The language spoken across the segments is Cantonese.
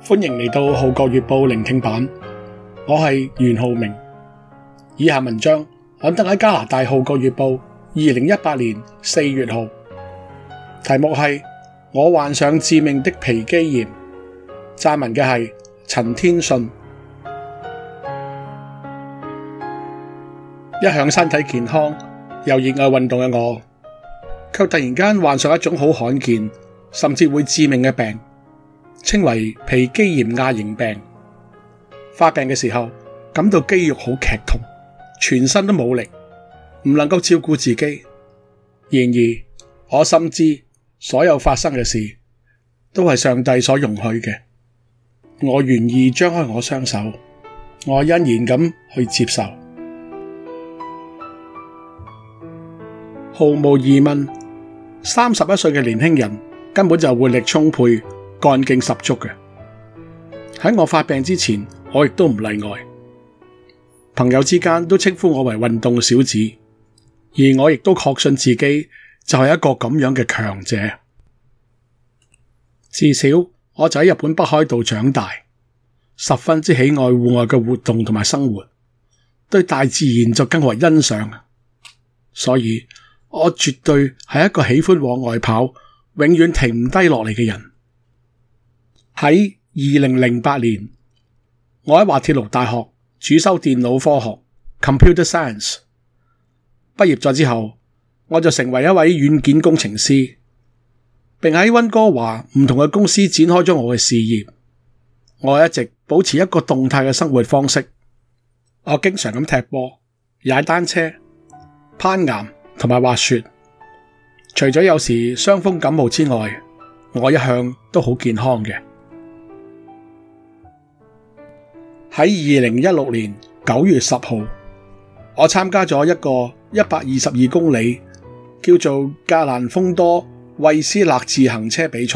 歡迎嚟到《號角月報》聆聽版，我係袁浩明。以下文章刊登喺加拿大《號角月報》2018年4月號，題目係我患上致命的皮肌炎，撰文嘅係陳天信。一向身體健康又熱愛運動嘅我，卻突然間患上一種好罕見甚至會致命嘅病，稱為皮肌炎亞型病。發病嘅時候感到肌肉好劇痛，全身都冇力，唔能夠照顧自己。然而我深知所有發生嘅事都係上帝所容許嘅，我願意張開我雙手，我欣然咁去接受。毫無疑問，31歲嘅年輕人根本就活力充沛，幹勁十足嘅。喺我發病之前，我亦都唔例外。朋友之間都稱呼我為運動小子，而我亦都確信自己就係一個咁樣嘅強者。自小我就喺日本北海道長大，十分之喜愛戶外嘅活動同埋生活，對大自然就更為欣賞。所以我絕對係一個喜歡往外跑，永遠停唔低落嚟嘅人。喺2008年，我喺滑鐵盧大學主修電腦科學 （Computer Science）。畢業咗之後，我就成為一位軟件工程師，並喺溫哥華唔同嘅公司展開咗我嘅事業。我一直保持一個動態嘅生活方式，我經常咁踢波、踩單車、攀岩同埋滑雪。除咗有時傷風感冒之外，我一向都好健康嘅。喺2016年9月10號，我參加咗一個122公里叫做格蘭豐多惠斯勒自行車比賽。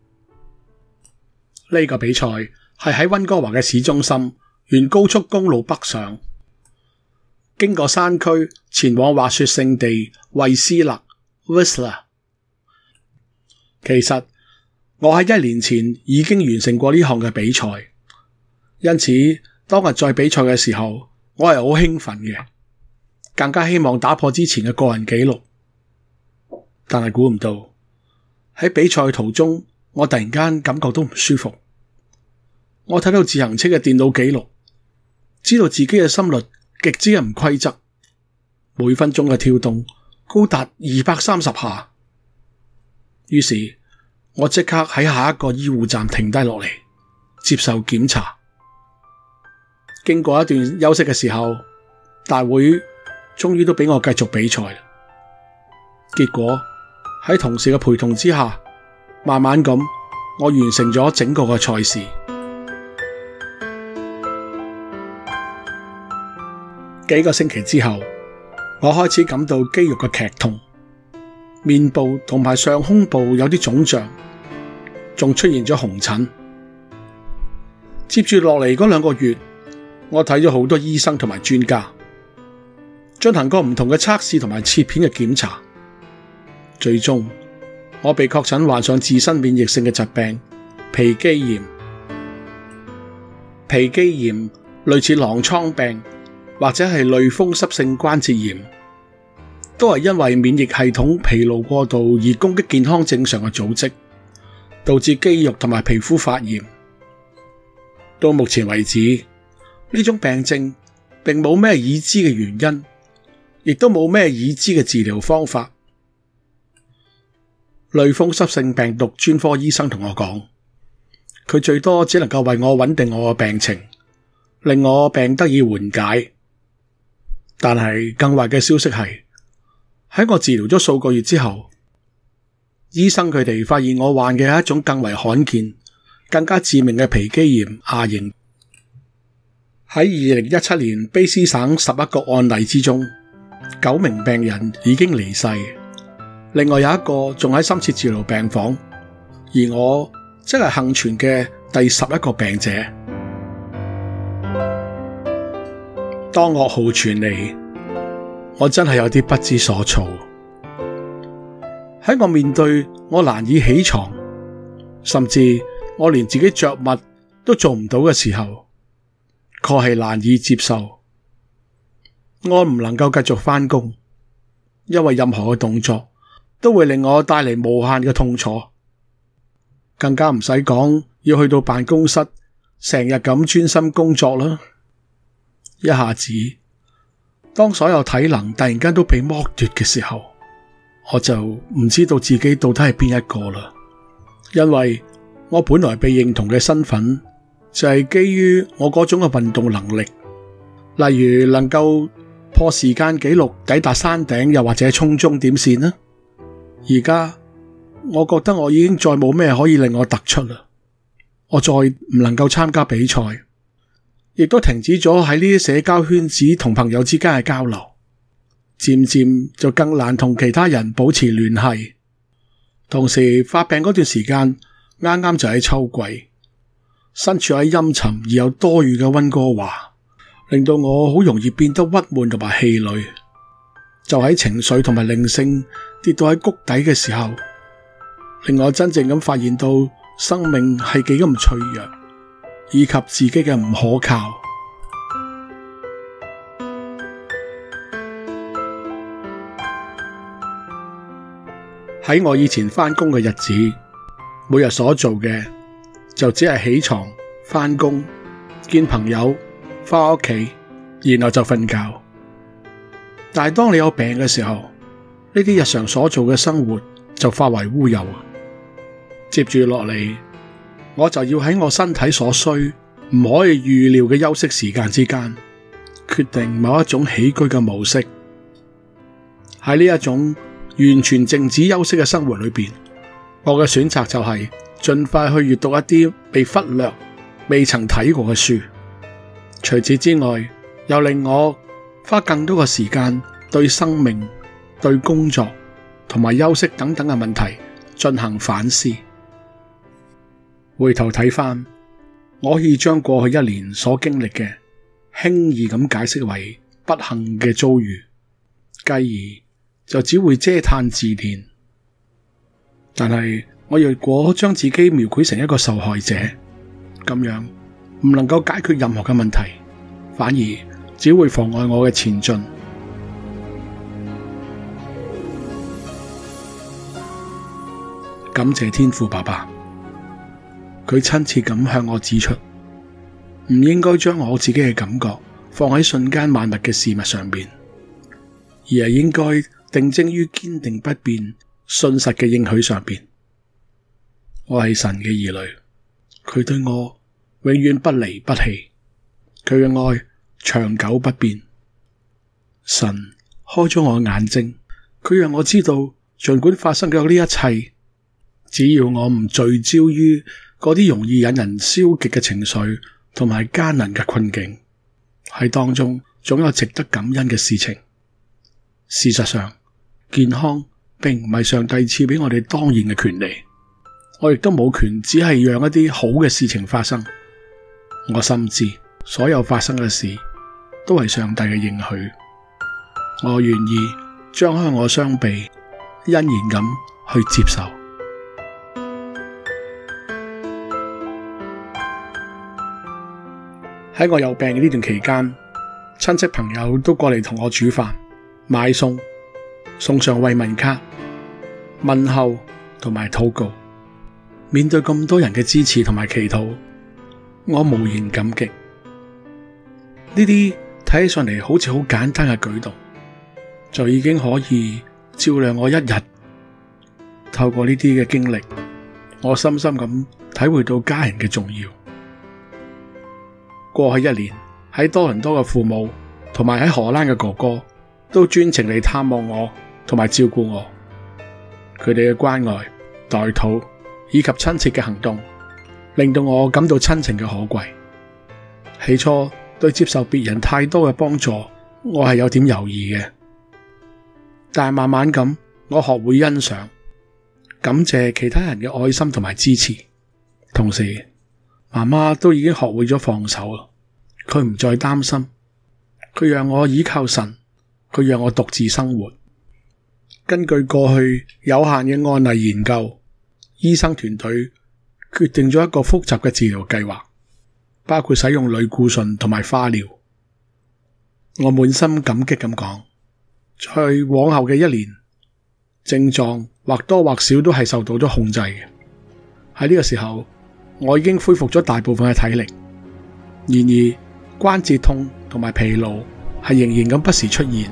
呢個比賽係喺溫哥華嘅市中心沿高速公路北上，經過山區前往滑雪勝地惠斯勒 Whistler。 其實我喺1年前已經完成過呢項嘅比賽，因此當日在比賽嘅時候，我係好興奮嘅，更加希望打破之前嘅個人紀錄。但係估唔到喺比賽途中，我突然間感覺到唔舒服。我睇到自行車嘅電腦紀錄，知道自己嘅心率極之唔規則，每分鐘嘅跳動高達230下。於是我即刻喺下一個醫護站停低落嚟接受檢查。經過一段休息嘅時候，大會終於都俾我繼續比賽啦。結果喺同事嘅陪同之下，慢慢咁我完成咗整個嘅賽事。幾個星期之後，我開始感到肌肉嘅劇痛，面部同埋上胸部有啲腫脹，仲出現咗紅疹。接住落嚟嗰2個月，我睇咗好多醫生同埋專家，進行過唔同嘅測試同埋切片嘅檢查，最終我被確診患上自身免疫性嘅疾病皮肌炎。皮肌炎類似狼瘡病或者係類風濕性關節炎，都係因為免疫系統疲勞過度而攻擊健康正常嘅組織，導致肌肉同埋皮膚發炎。到目前為止，呢種病症並冇咩已知嘅原因，亦都冇咩已知嘅治療方法。類風濕性病毒專科醫生同我講，佢最多只能夠為我穩定我嘅病情，令我病得以緩解。但係更壞嘅消息係，喺我治療咗數個月之後，醫生佢哋發現我患嘅係一種更為罕見、更加致命嘅皮肌炎亞型。喺2017年卑斯省11個案例之中，9名病人已經離世，另外有一個仲喺深切治療病房，而我即係幸存嘅第11個病者。當噩耗傳嚟，我真係有啲不知所措。喺我面對我難以起床，甚至我連自己着襪都做唔到嘅時候，確係難以接受。我唔能夠繼續返工，因為任何嘅動作都會令我帶嚟無限嘅痛楚，更加唔使講要去到辦公室成日咁專心工作啦。一下子，當所有體能突然間都被剝奪嘅時候，我就唔知道自己到底係邊一個啦。因為我本來被認同嘅身份就係基於我嗰種嘅運動能力，例如能夠破時間紀錄抵達山頂，又或者衝終點線啦。而家我覺得我已經再冇咩可以令我突出啦，我再唔能夠參加比賽，亦都停止咗喺呢啲社交圈子同朋友之間嘅交流，漸漸就更難同其他人保持聯繫。同時發病嗰段時間啱啱就喺秋季，身處喺陰沉而又多雨嘅溫哥華，令到我好容易變得鬱悶同埋氣餒。就喺情緒同埋靈性跌到喺谷底嘅時候，令我真正咁發現到生命係幾咁脆弱，以及自己嘅唔可靠。喺我以前返工嘅日子，每日所做嘅就只係起床、返工、見朋友、返屋企，然後就瞓覺。但係當你有病嘅時候，呢啲日常所做嘅生活就化為烏有。接住落嚟，我就要喺我身體所需、唔可以預料嘅休息時間之間，決定某一種起居嘅模式。喺呢一種完全靜止休息嘅生活裏邊，我嘅選擇就係盡快去閱讀一啲被忽略、未曾睇過嘅書。除此之外，又令我花更多嘅時間對生命、對工作同埋休息等等嘅問題進行反思。回頭睇返，我可以將過去一年所經歷嘅輕易咁解釋為不幸嘅遭遇，繼而就只會嗟嘆自憐。但係我若果將自己描繪成一個受害者，咁樣唔能夠解決任何嘅問題，反而只會妨礙我嘅前進。感謝天父爸爸，佢親切咁向我指出，唔應該將我自己嘅感覺放喺瞬間萬物嘅事物上邊，而係應該定睛於堅定不變、信實嘅應許上邊。我係神嘅兒女，佢對我永遠不離不棄，佢嘅愛長久不變。神開咗我眼睛，佢讓我知道，儘管發生咗呢一切，只要我唔聚焦於嗰啲容易引人消極嘅情緒同埋艱難嘅困境，喺當中總有值得感恩嘅事情。事實上，健康並唔係上帝賜俾我哋當然嘅權利，我亦都冇權只係讓一啲好嘅事情發生。我深知所有發生嘅事都係上帝嘅應許，我願意張開我雙臂，欣然咁去接受。喺我有病嘅呢段期間，親戚朋友都過嚟同我煮飯、買餸、送上慰問卡、問候同埋禱告。面對咁多人嘅支持同埋祈禱，我無言感激。呢啲睇起上嚟好似好簡單嘅舉動，就已經可以照亮我一日。透過呢啲嘅經歷，我深深咁體會到家人嘅重要。過去一年，喺多倫多嘅父母同埋喺荷蘭嘅哥哥都專程嚟探望我同埋照顧我。佢哋嘅關愛、代禱以及親切嘅行動，令到我感到親情嘅可貴。起初對接受別人太多嘅幫助，我係有點猶豫嘅，但係慢慢咁，我學會欣賞、感謝其他人嘅愛心同埋支持。同時，媽媽都已經學會咗放手啦，佢唔再擔心，佢讓我依靠神，佢讓我獨自生活。根據過去有限嘅案例研究，醫生團隊決定咗一個複雜嘅治療計劃， 包括使用類固醇同埋化療。我滿心感激咁講，在往後嘅一年，症狀或多或少都係受到咗控制嘅。喺呢個時候，我已經恢復咗大部分嘅體力，然而關節痛同埋疲勞係仍然咁不時出現。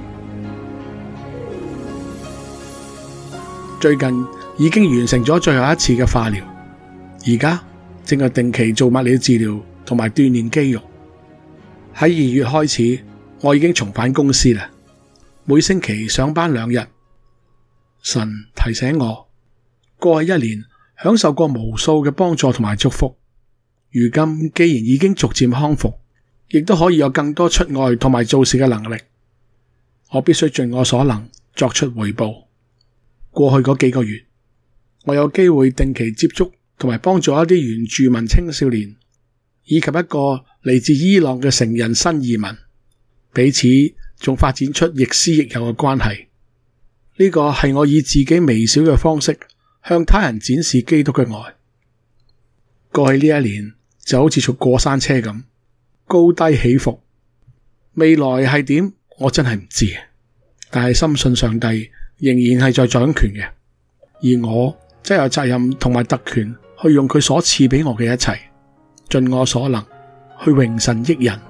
最近已經完成咗最後一次嘅化療，而家正係定期做物理治療同埋鍛煉肌肉。喺2月開始，我已經重返公司啦，每星期上班2日。神提醒我，過去1年享受過無數嘅幫助同埋祝福，如今既然已經逐漸康復，亦都可以有更多出外同埋做事嘅能力，我必須盡我所能作出回報。過去嗰幾個月，我有機會定期接觸同埋幫助一啲原住民青少年，以及一個嚟自伊朗嘅成人新移民，彼此仲發展出亦師亦友嘅關係。呢個係我以自己微小嘅方式向他人展示基督嘅愛。過去呢1年就好似坐過山車咁，高低起伏。未來係點，我真係唔知，但係深信上帝仍然係在掌權嘅，而我則有責任同埋特權去用佢所賜俾我嘅一切，盡我所能去榮神益人。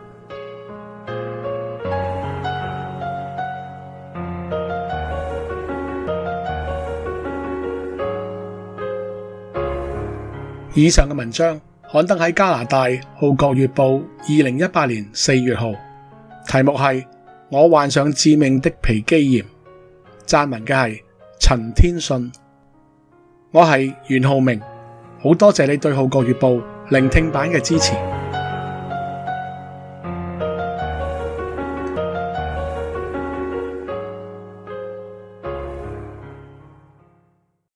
以上嘅文章刊登喺加拿大《號角月報》2018年4月號，題目係我患上致命的皮肌炎。撰文嘅係陳天信，我係袁浩明，好多謝你對《號角月報》聆聽版嘅支持。